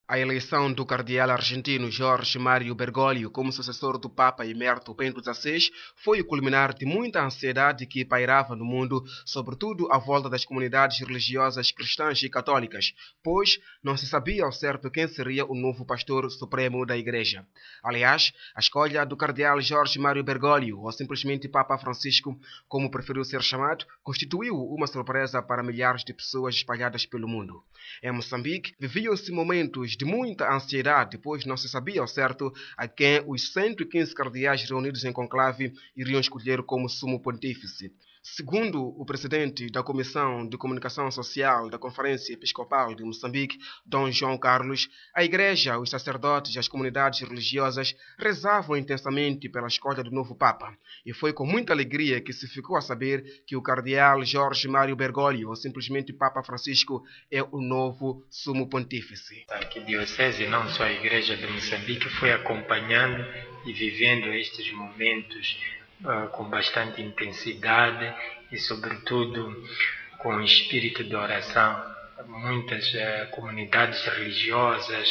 A eleição do cardeal argentino Jorge Mário Bergoglio como sucessor do Papa Emérito Bento XVI foi o culminar de muita ansiedade que pairava no mundo, sobretudo à volta das comunidades religiosas cristãs e católicas, pois não se sabia ao certo quem seria o novo pastor supremo da Igreja. Aliás, a escolha do cardeal Jorge Mário Bergoglio, ou simplesmente Papa Francisco, como preferiu ser chamado, constituiu uma surpresa para milhares de pessoas espalhadas pelo mundo. Em Moçambique, viviam-se momentos de muita ansiedade, pois não se sabia ao certo a quem os 115 cardeais reunidos em conclave iriam escolher como sumo pontífice. Segundo o presidente da Comissão de Comunicação Social da Conferência Episcopal de Moçambique, Dom João Carlos, a Igreja, os sacerdotes e as comunidades religiosas rezavam intensamente pela escolha do novo Papa, e foi com muita alegria que se ficou a saber que o cardeal Jorge Mário Bergoglio, ou simplesmente Papa Francisco, é o novo sumo pontífice. A arquidiocese, não só a Igreja de Moçambique, foi acompanhando e vivendo estes momentos com bastante intensidade e, sobretudo, com espírito de oração. Muitas comunidades religiosas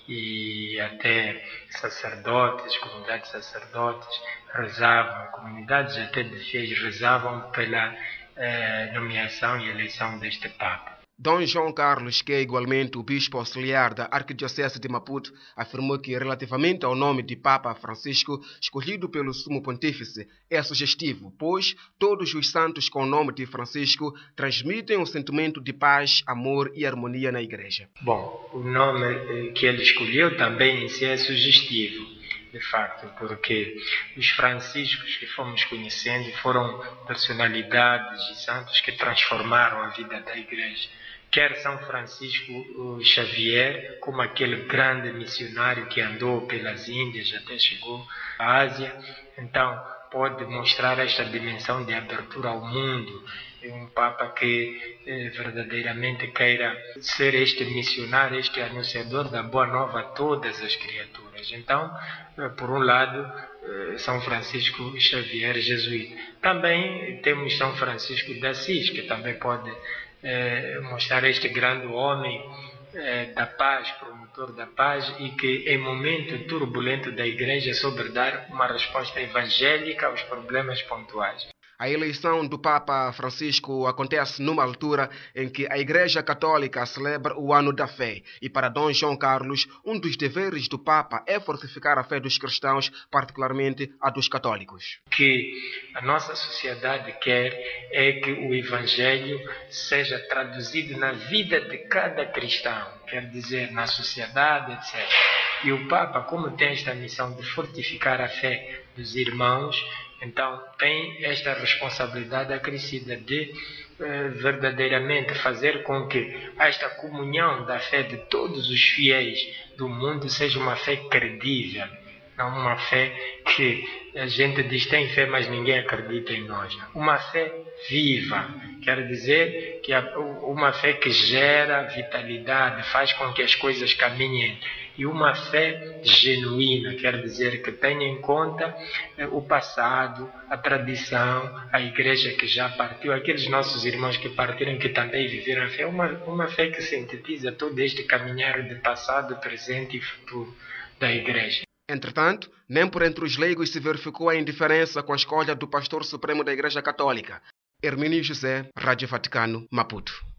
e até sacerdotes, comunidades sacerdotes rezavam, comunidades até de fiéis rezavam pela nomeação e eleição deste Papa. Dom João Carlos, que é igualmente o bispo auxiliar da Arquidiocese de Maputo, afirmou que, relativamente ao nome de Papa Francisco, escolhido pelo Sumo Pontífice, é sugestivo, pois todos os santos com o nome de Francisco transmitem um sentimento de paz, amor e harmonia na Igreja. Bom, o nome que ele escolheu também em si é sugestivo, de facto, porque os franciscos que fomos conhecendo foram personalidades e santos que transformaram a vida da Igreja. Quer São Francisco Xavier, como aquele grande missionário que andou pelas Índias até chegou à Ásia, então pode mostrar esta dimensão de abertura ao mundo. É um Papa que verdadeiramente queira ser este missionário, este anunciador da boa nova a todas as criaturas. Então, por um lado, São Francisco Xavier, jesuíta. Também temos São Francisco de Assis, que também pode mostrar este grande homem da paz, promotor da paz, e que em momento turbulento da Igreja soube dar uma resposta evangélica aos problemas pontuais. A eleição do Papa Francisco acontece numa altura em que a Igreja Católica celebra o Ano da Fé, e para Dom João Carlos, um dos deveres do Papa é fortificar a fé dos cristãos, particularmente a dos católicos. O que a nossa sociedade quer é que o Evangelho seja traduzido na vida de cada cristão, quer dizer, na sociedade, etc. E o Papa, como tem esta missão de fortificar a fé dos irmãos, então tem esta responsabilidade acrescida de verdadeiramente fazer com que esta comunhão da fé de todos os fiéis do mundo seja uma fé credível, não uma fé que a gente diz tem fé, mas ninguém acredita em nós. Uma fé viva, quer dizer que uma fé que gera vitalidade, faz com que as coisas caminhem. E uma fé genuína, quer dizer que tenha em conta o passado, a tradição, a Igreja que já partiu, aqueles nossos irmãos que partiram, que também viveram a fé. Uma fé que sintetiza todo este caminhar de passado, presente e futuro da Igreja. Entretanto, nem por entre os leigos se verificou a indiferença com a escolha do pastor supremo da Igreja Católica. Hermínio José, Rádio Vaticano, Maputo.